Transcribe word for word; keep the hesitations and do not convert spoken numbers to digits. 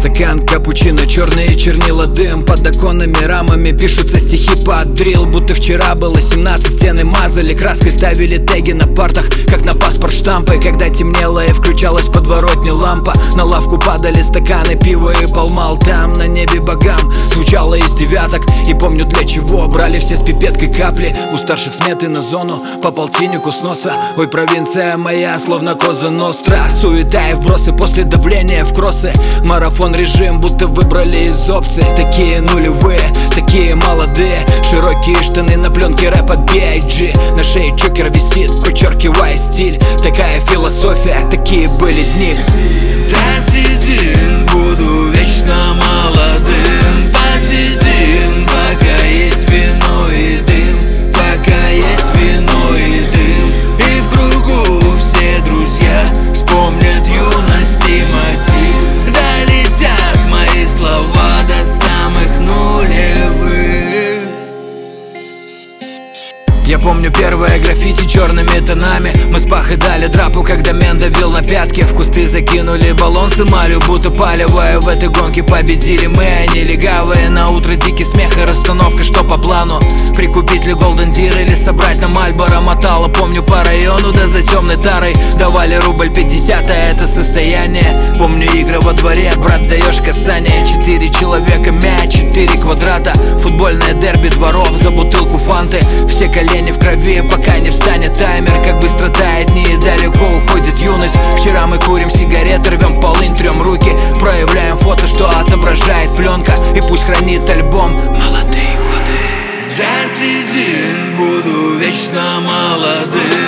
стакан капучино, черные чернила, дым. Под оконными рамами пишутся стихи под дрил. Будто вчера было семнадцать, стены мазали краской, ставили теги на партах, как на паспорт штампы. Когда темнело и включалась подворотня лампа, на лавку падали стаканы пива и полмал. Там на небе богам звучало из девяток. И помню, для чего брали все с пипеткой капли. У старших сметы на зону по полтиннику с носа. Ой, провинция моя, словно Коза Ностра. Суета и вбросы после давления в кроссы. Марафон режим, будто выбрали из опций. Такие нулевые, такие молодые. Широкие штаны на пленке рэпа би ай джи. На шее чокер висит, подчеркивая стиль. Такая философия, такие были дни. Посидим, буду вечно молодым. Посидим, пока есть вино и дым. Пока есть вино и дым. И в кругу все друзья вспомнят юность и мотив. Долетят мои слова до самых нулевых. Я помню первое граффити черными тонами. Мы с Пахой дали драпу, когда мен давил на пятки. В кусты закинули баллон с эмалью, будто палевая. В этой гонке победили мы, они легавые. На утро дикий смех и расстановка, что по плану. Прикупить ли Голден Дир или собрать на Мальборо мотало. Помню по району, да за темной тарой давали рубль пятьдесят, а это состояние. Помню игры во дворе, брат, даешь касание. Четыре человека, мяч, четыре квадрата. Футбольное дерби дворов за бутылку фанты. Все колени в крови, пока не встанет таймер. Как быстро тает дни и далеко уходит юность. Вчера мы курим сигареты, рвем полынь, трем руки. Проявляем фото, что отображает пленка. И пусть хранит альбом молодые годы. Посидим, буду вечно молодым.